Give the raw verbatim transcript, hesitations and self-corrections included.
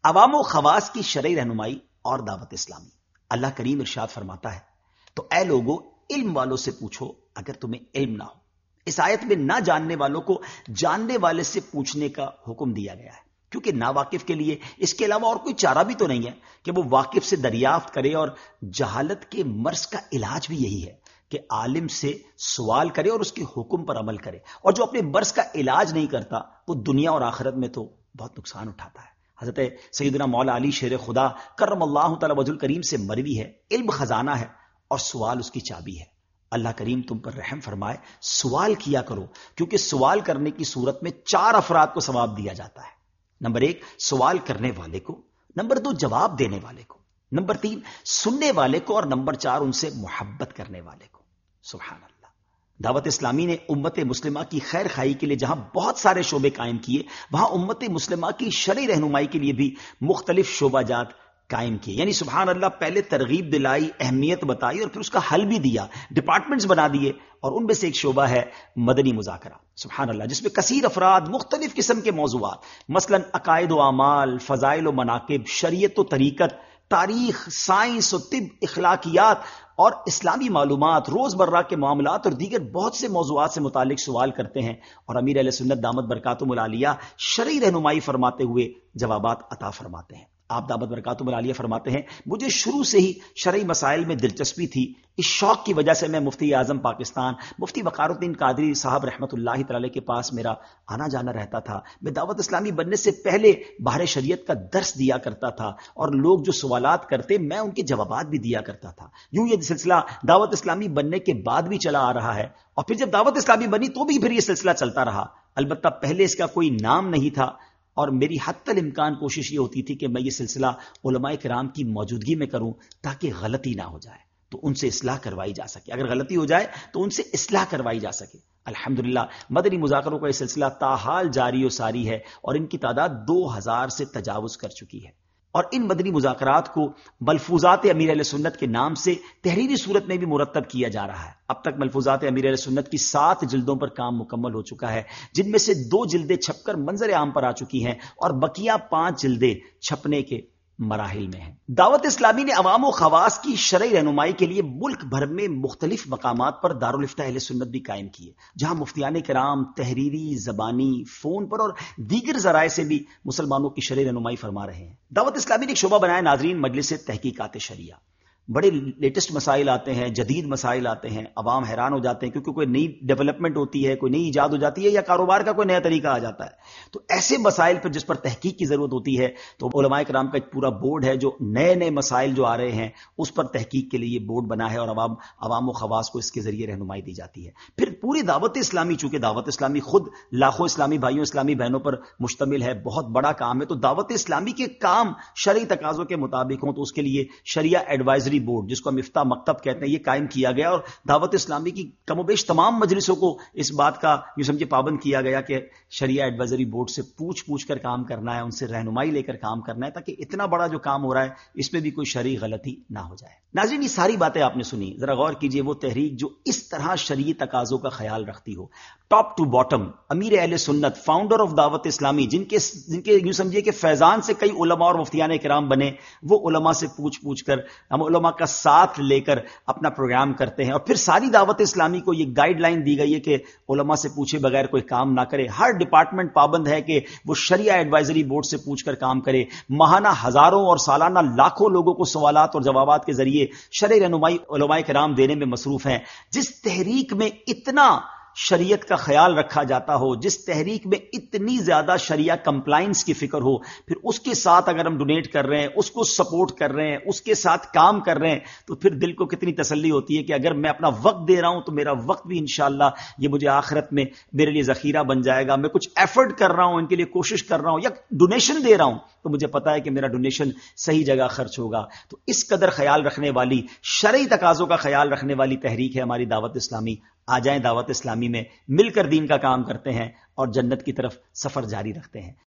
عوام و خواص کی شرعی رہنمائی اور دعوت اسلامی۔ اللہ کریم ارشاد فرماتا ہے، تو اے لوگوں علم والوں سے پوچھو اگر تمہیں علم نہ ہو۔ اس آیت میں نہ جاننے والوں کو جاننے والے سے پوچھنے کا حکم دیا گیا ہے، کیونکہ نا واقف کے لیے اس کے علاوہ اور کوئی چارہ بھی تو نہیں ہے کہ وہ واقف سے دریافت کرے، اور جہالت کے مرض کا علاج بھی یہی ہے کہ عالم سے سوال کرے اور اس کے حکم پر عمل کرے، اور جو اپنے مرض کا علاج نہیں کرتا وہ دنیا اور آخرت میں تو بہت نقصان اٹھاتا ہے۔ حضرت سیدنا مولا علی شیر خدا کرم اللہ تعالی وجہ الکریم سے مروی ہے، علم خزانہ ہے اور سوال اس کی چابی ہے۔ اللہ کریم تم پر رحم فرمائے، سوال کیا کرو، کیونکہ سوال کرنے کی صورت میں چار افراد کو ثواب دیا جاتا ہے۔ نمبر ایک سوال کرنے والے کو، نمبر دو جواب دینے والے کو، نمبر تین سننے والے کو، اور نمبر چار ان سے محبت کرنے والے کو۔ سبحان اللہ۔ دعوت اسلامی نے امت مسلمہ کی خیر خواہی کے لیے جہاں بہت سارے شعبے قائم کیے، وہاں امت مسلمہ کی شرعی رہنمائی کے لیے بھی مختلف شعبہ جات قائم کیے۔ یعنی سبحان اللہ، پہلے ترغیب دلائی، اہمیت بتائی، اور پھر اس کا حل بھی دیا، ڈپارٹمنٹس بنا دیے، اور ان میں سے ایک شعبہ ہے مدنی مذاکرہ۔ سبحان اللہ، جس میں کثیر افراد مختلف قسم کے موضوعات، مثلا عقائد و اعمال، فضائل و مناقب، شریعت و طریقت، تاریخ، سائنس و طب، اخلاقیات اور اسلامی معلومات، روز مرہ کے معاملات اور دیگر بہت سے موضوعات سے متعلق سوال کرتے ہیں، اور امیر اہل سنت دامت برکاتہم العالیہ شرعی رہنمائی فرماتے ہوئے جوابات عطا فرماتے ہیں۔ آپ دامت برکاتہم العالیہ فرماتے ہیں، مجھے شروع سے ہی شرعی مسائل میں دلچسپی تھی، اس شوق کی وجہ سے میں مفتی اعظم پاکستان مفتی وقار الدین قادری صاحب رحمۃ اللہ تعالی کے پاس میرا آنا جانا رہتا تھا۔ میں دعوت اسلامی بننے سے پہلے بحر شریعت کا درس دیا کرتا تھا، اور لوگ جو سوالات کرتے میں ان کے جوابات بھی دیا کرتا تھا۔ یوں یہ سلسلہ دعوت اسلامی بننے کے بعد بھی چلا آ رہا ہے، اور پھر جب دعوت اسلامی بنی تو بھی پھر یہ سلسلہ چلتا رہا۔ البتہ پہلے اس کا کوئی نام نہیں تھا، اور میری حتی الامکان کوشش یہ ہوتی تھی کہ میں یہ سلسلہ علماء کرام کی موجودگی میں کروں تاکہ غلطی نہ ہو جائے، تو ان سے اصلاح کروائی جا سکے، اگر غلطی ہو جائے تو ان سے اصلاح کروائی جا سکے۔ الحمدللہ مدنی مذاکروں کا یہ سلسلہ تاحال جاری و ساری ہے، اور ان کی تعداد دو ہزار سے تجاوز کر چکی ہے، اور ان مدنی مذاکرات کو ملفوظات امیر اہل سنت کے نام سے تحریری صورت میں بھی مرتب کیا جا رہا ہے۔ اب تک ملفوظات امیر اہل سنت کی سات جلدوں پر کام مکمل ہو چکا ہے، جن میں سے دو جلدیں چھپ کر منظر عام پر آ چکی ہیں، اور بقیہ پانچ جلدیں چھپنے کے مراحل میں ہیں۔ دعوت اسلامی نے عوام و خواص کی شرعی رہنمائی کے لیے ملک بھر میں مختلف مقامات پر دارالافتاء اہل سنت بھی قائم کیے، جہاں مفتیان کرام تحریری، زبانی، فون پر اور دیگر ذرائع سے بھی مسلمانوں کی شرعی رہنمائی فرما رہے ہیں۔ دعوت اسلامی نے ایک شعبہ بنایا ناظرین، مجلس تحقیقات شریعہ۔ بڑے لیٹسٹ مسائل آتے ہیں، جدید مسائل آتے ہیں، عوام حیران ہو جاتے ہیں، کیونکہ کوئی نئی ڈیولپمنٹ ہوتی ہے، کوئی نئی ایجاد ہو جاتی ہے، یا کاروبار کا کوئی نیا طریقہ آ جاتا ہے، تو ایسے مسائل پر جس پر تحقیق کی ضرورت ہوتی ہے، تو علماء کرام کا ایک پورا بورڈ ہے جو نئے نئے مسائل جو آ رہے ہیں اس پر تحقیق کے لیے بورڈ بنا ہے، اور عوام عوام و خواص کو اس کے ذریعے رہنمائی دی جاتی ہے۔ پھر پوری دعوت اسلامی، چونکہ دعوت اسلامی خود لاکھوں اسلامی بھائیوں اسلامی بہنوں پر مشتمل ہے، بہت بڑا کام ہے، تو دعوت اسلامی کے کام شرعی تقاضوں کے مطابق ہوں، تو اس کے لیے شریعہ ایڈوائزری بورڈ، جس کو ہم افتاء مکتب کہتے ہیں، یہ قائم کیا گیا، اور دعوت اسلامی کی کم و بیش تمام مجلسوں کو اس بات کا یوں سمجھے پابند کیا گیا کہ شریعہ ایڈوائزری بورڈ سے پوچھ پوچھ کر کام کرنا ہے، ان سے رہنمائی لے کر کام کرنا ہے، تاکہ اتنا بڑا جو کام ہو رہا ہے اس میں بھی کوئی شرعی غلطی نہ ہو جائے۔ ناظرین، یہ ساری باتیں آپ نے سنی، ذرا غور کیجئے، وہ تحریک جو اس طرح شرعی تقاضوں کا خیال رکھتی ہو، ٹاپ ٹو باٹم، امیر اہل سنت، فاؤنڈر آف دعوت اسلامی، جن کے جن کے یوں سمجھیے کہ فیضان سے کئی علماء اور مفتیان کرام بنے، وہ علماء سے پوچھ پوچھ کر، ہم علماء کا ساتھ لے کر اپنا پروگرام کرتے ہیں، اور پھر ساری دعوت اسلامی کو یہ گائیڈ لائن دی گئی ہے کہ علماء سے پوچھے بغیر کوئی کام نہ کرے۔ ہر ڈپارٹمنٹ پابند ہے کہ وہ شریعہ ایڈوائزری بورڈ سے پوچھ کر کام کرے۔ ماہانہ ہزاروں اور سالانہ لاکھوں لوگوں کو سوالات اور جوابات کے ذریعے شرعی رہنمائی علماء کرام دینے میں مصروف ہیں۔ جس تحریک میں اتنا شریعت کا خیال رکھا جاتا ہو، جس تحریک میں اتنی زیادہ شریعہ کمپلائنس کی فکر ہو، پھر اس کے ساتھ اگر ہم ڈونیٹ کر رہے ہیں، اس کو سپورٹ کر رہے ہیں، اس کے ساتھ کام کر رہے ہیں، تو پھر دل کو کتنی تسلی ہوتی ہے کہ اگر میں اپنا وقت دے رہا ہوں تو میرا وقت بھی انشاءاللہ یہ مجھے آخرت میں میرے لیے ذخیرہ بن جائے گا۔ میں کچھ ایفرٹ کر رہا ہوں، ان کے لیے کوشش کر رہا ہوں، یا ڈونیشن دے رہا ہوں، تو مجھے پتا ہے کہ میرا ڈونیشن صحیح جگہ خرچ ہوگا۔ تو اس قدر خیال رکھنے والی، شرعی تقاضوں کا خیال رکھنے والی تحریک ہے ہماری دعوت اسلامی۔ آ جائیں دعوت اسلامی میں، مل کر دین کا کام کرتے ہیں اور جنت کی طرف سفر جاری رکھتے ہیں۔